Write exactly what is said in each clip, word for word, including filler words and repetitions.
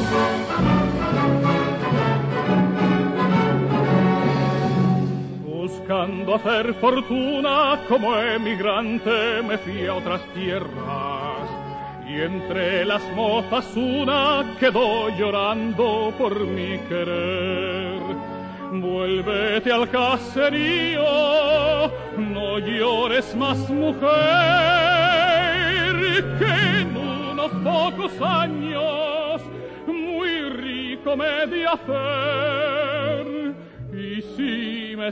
Buscando hacer fortuna como emigrante me fui a otras tierras y entre las mozas una quedó llorando por mi querer. Vuélvete al caserío, no llores más, mujer, que en unos pocos años muy rico me he de hacer. Y si me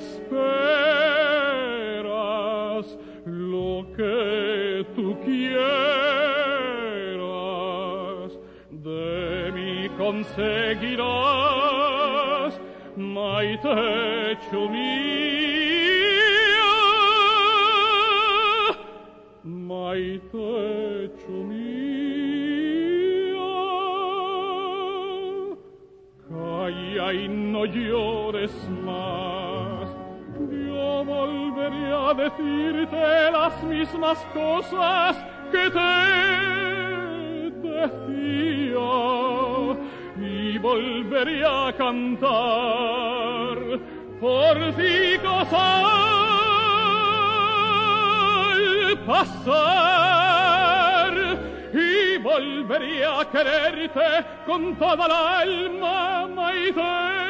esperas lo que tú quieras, de mí conseguirás, Maite mía, Maite mía. Calla y no llores más, yo volveré a decirte las mismas cosas que te decía, y volveré a cantar por ti cosas al pasar, y volveré a quererte con toda la alma, Maite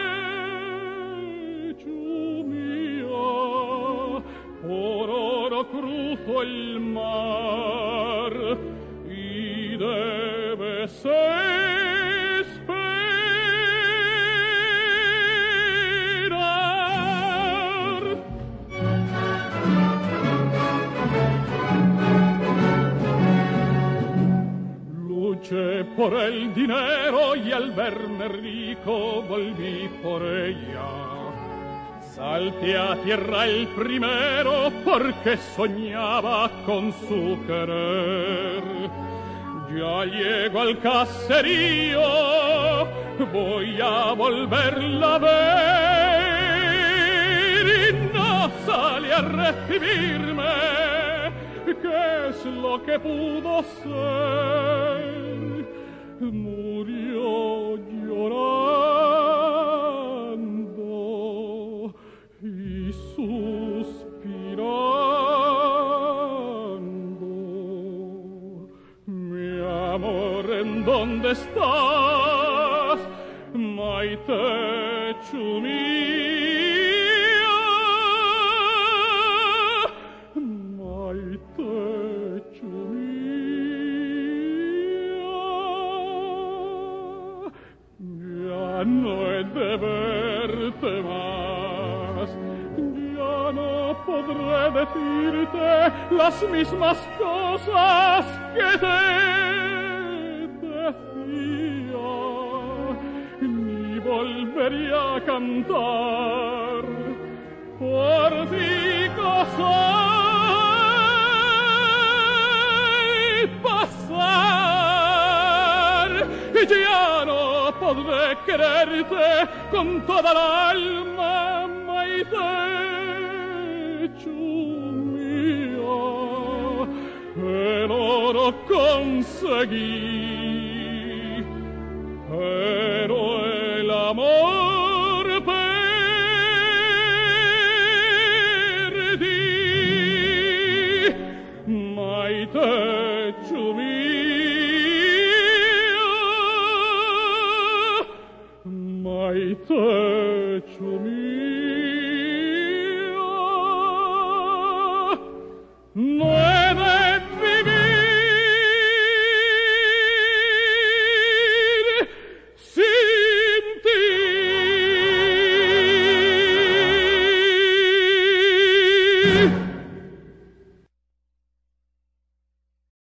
mía. Por oro cruzo el mar y debes esperar. Luché por el dinero y al verme rico volví por ella. Salté a tierra el primero porque soñaba con su querer. Ya llego al caserío, voy a volverla a ver y no sale a recibirme. ¿Qué es lo que pudo ser? Murió llorando y suspirando. Mi amor, ¿en dónde estás, Maite mía? Maite mía, ya no he de verte más, ya no podré decirte las mismas cosas que te decía, ni volveré a cantar por ti cosas al pasar. Ya no podré quererte con toda la alma, Maite mía. El oro conseguí, pero el amor perdí. Maite mía, Maite mía.